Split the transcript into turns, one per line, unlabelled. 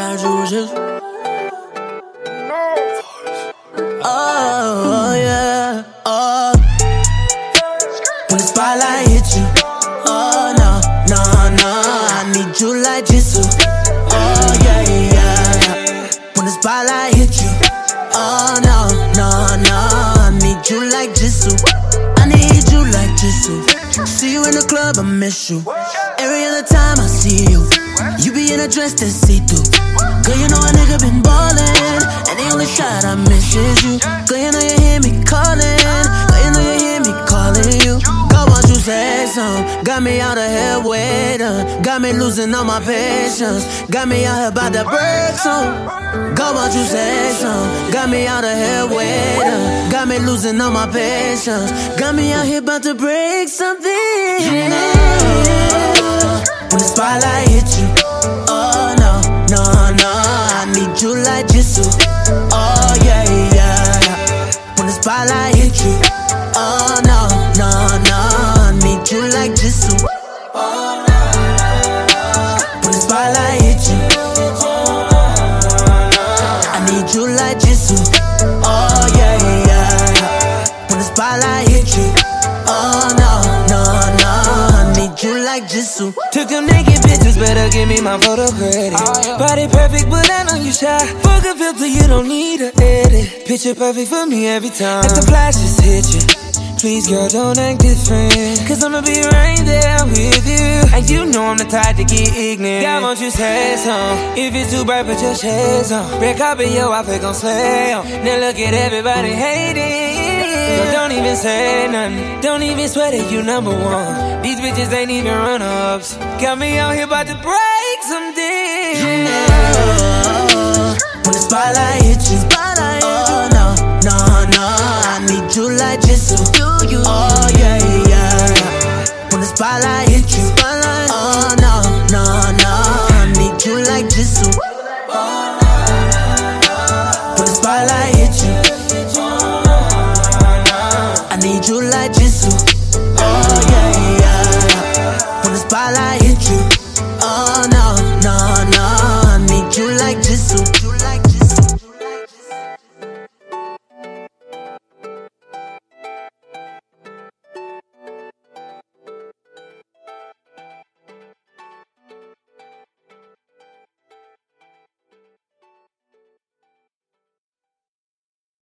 got juices. Oh, yeah. Oh. When the spotlight hit you. Oh, no, no, no. I need you like Jisoo. Oh, yeah, yeah. When the spotlight hit you. Oh, no, no, no. I need you like Jisoo. I need you like Jisoo. See you in the club, I miss you. Every other time I see you, you be in a dress that's see-through. Girl, you know a nigga been ballin', and the only shot I miss is you. Girl, you know you hear me callin', girl, you know you hear me calling you. Girl, won't you say something? Got me out of here waiting, got me losing all my patience, got me out here about to break some. Girl, won't you say something? Got me out of here waiting, got me losing all my patience, got me out here about to break something. When the spotlight hit you, oh no, no, no, I need you like Jisoo. Oh yeah, yeah. When the spotlight hit you, oh no, no, no, I need you like Jisoo. When the spotlight hit you, I need you like Jisoo. Oh yeah, yeah. When the spotlight hit you, oh no, no, no, I need you like Jisoo.
Took them naked pictures, better give me my photo credit. Body perfect, but I know you shy. Fuck a filter, you don't need a edit. Picture perfect for me every time. Let the flashes hit you. Please, girl, don't act different, cause I'ma be right there with you. And you know I'm the type to get ignorant. God, won't you say something? If it's too bright, put your shades on. Red carpet, your outfit gon' slay on. Now look at everybody hating. Girl, don't even say nothing. Don't even sweat that you number one. These bitches ain't even run-ups. Got me out here about to break something.
When the spotlight hit you, oh no, no, no, I need you like Jisoo. Oh yeah, yeah. When the spotlight hit you, oh no, no, no, I need you like Jisoo. When the spotlight hit you, I need you like Jisoo. Oh yeah, yeah. When the spotlight hit you.